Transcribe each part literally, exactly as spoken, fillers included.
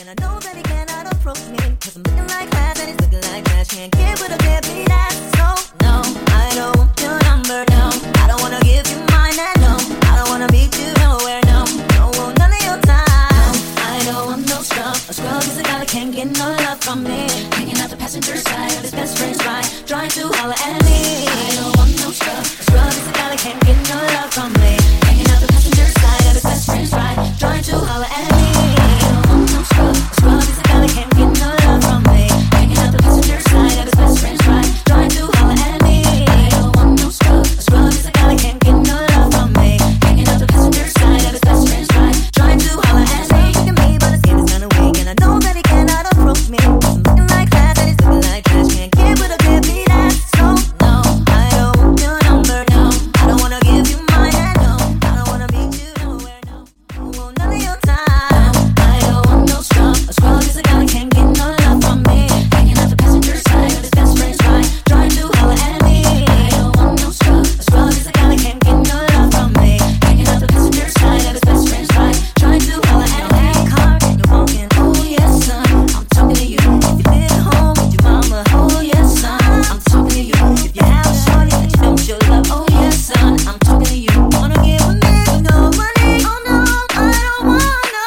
and I know that he cannot approach me. Cause I'm looking like glass and he's looking like trash. Can't get with a deadbeat ass. So, no, I don't want your number, no. I don't wanna give you mine, and no. I don't wanna meet you nowhere, no. Don't want none of your time. I don't want no scrub. A scrub is a guy that can't get no love from me. Hanging out the passenger side of his best friend's ride, trying to holler at me. I don't want no scrub. A scrub is a guy that can't get no love from me. Hanging out the passenger side of his best friend's ride, trying to holler at me. I don't want no scrub. A scrub is a guy that can't get no love from me. Hanging out the passenger side of his best friend's ride, trying to holler at me. I don't want no scrub. A scrub is a guy that can't get no love from me. Hanging out the passenger side of his best friend's ride, trying to holler at me. Look at me, but his skin is kinda weak, and I know that he cannot approach me. I'm looking like glass and he's looking like trash. Can't get with a deadbeat ass. So no, I don't want your number, no. I don't wanna give you mine, and no. I don't wanna meet you nowhere, no. Don't want none of your time. I don't want no scrub. A scrub is a guy that can't get no love from me. Hanging out the passenger side of his best friend's ride, trying to holler at me. I don't want no scrub. A scrub is a guy that can't get no love from me. Hanging out the passenger side of his best friend's ride, trying to holler at me. Your car and you're walking, oh yes son, I'm talking to you. If you live at home with your mama, oh yes son, I'm talking to you. If you have a shorty that you don't show love, oh yes son, I'm talking to you. Wanna give a nigga no money? Oh no, I don't want no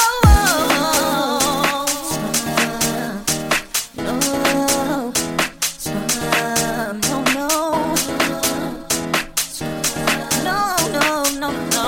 scrub. No, scrub, no, no. No, no, no, no.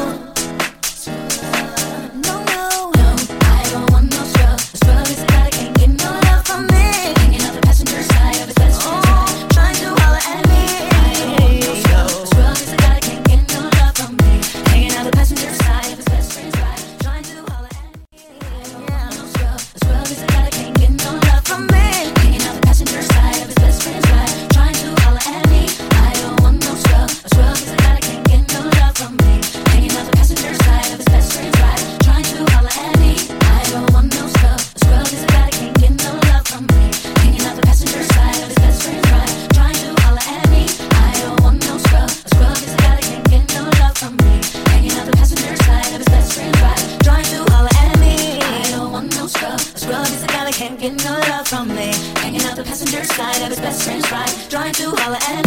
No, no, no, I don't want no scrub. A scrub is a guy that can't get no love from me. Hanging out the passenger side of his best friend's ride, trying to holler at me. I don't want no scrub. A scrub is a guy that can't get no love from me. Hanging out the passenger side of his best friend's ride, trying to holler at me. I don't want no scrub. A scrub is a guy that can't get no love from me. Hanging out the passenger side of his best friend's ride, trying to holler at me. I don't want no scrub. A scrub is a guy that can't get no love from me. Hanging out the passenger side of his best friend's ride, trying to holler at me. I don't want no scrub. A scrub is a guy that can't get no love from me. Hanging out the passenger side of his best friend's ride, trying to holler at me. I don't want no scrub. A scrub is a guy that can't get no love from me. Hanging out the passenger side of his best friend's ride, trying to holler at me. I don't want no scrub. A scrub is a guy that can't get no love from me. Hanging out the passenger side of his best friend's ride, trying to holler at me.